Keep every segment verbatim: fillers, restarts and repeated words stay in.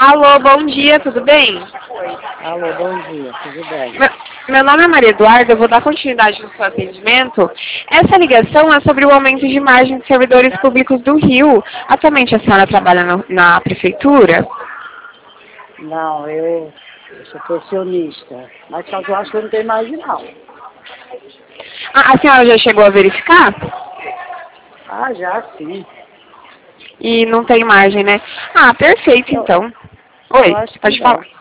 Alô, bom dia, tudo bem? Alô, bom dia, tudo bem? Meu, meu nome é Maria Eduarda, eu vou dar continuidade no seu atendimento. Essa ligação é sobre o aumento de margem de servidores públicos do Rio. Atualmente a senhora trabalha no, na prefeitura? Não, eu, eu sou pensionista, mas só que eu acho que eu não tenho mais não. Ah, a senhora já chegou a verificar? Ah, já sim. E não tem margem, né? Ah, perfeito Eu, então. eu Oi, acho que pode não. falar.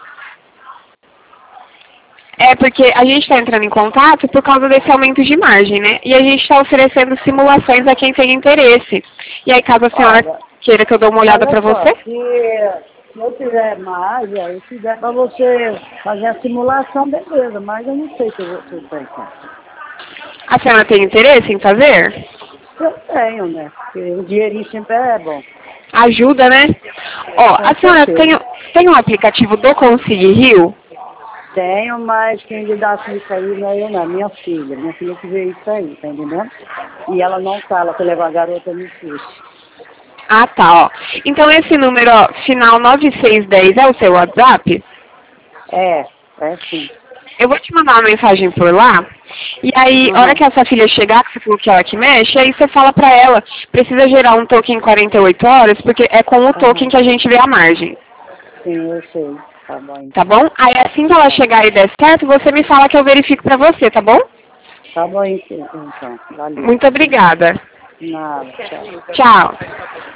É porque a gente está entrando em contato por causa desse aumento de margem, né? E a gente está oferecendo simulações a quem tem interesse. E aí, caso a senhora Olha, queira que eu dê uma olhada olha para só, você? se, se eu tiver mais, aí se der para você fazer a simulação, beleza, mas eu não sei se eu, vou- se eu tenho. A senhora tem interesse em fazer? Eu tenho, né? Porque o dinheirinho sempre é bom, Ajuda, né? Ó, com a senhora tem, certeza. tem um aplicativo do Consigue Rio? Tenho, mas quem lidar com isso aí não é eu não, é minha filha. Minha filha que vê isso aí, tá entendendo? E ela não tá, ela foi levar a garota no SUS. Ah, tá, ó. Então esse número, ó, final nove seis um zero é o seu WhatsApp? É, é sim. Eu vou te mandar uma mensagem por lá. E aí, a hora Uhum, que a sua filha chegar, que você falou que é ela que mexe, aí você fala pra ela, precisa gerar um token em quarenta e oito horas, porque é com o token uhum. que a gente vê a margem. Sim, eu sei. Tá bom Tá então. bom? Aí assim que ela Tá, chegar e der certo, você me fala que eu verifico pra você, tá bom? tá bom então. Valeu. Muito obrigada. Nada, tchau. Tchau.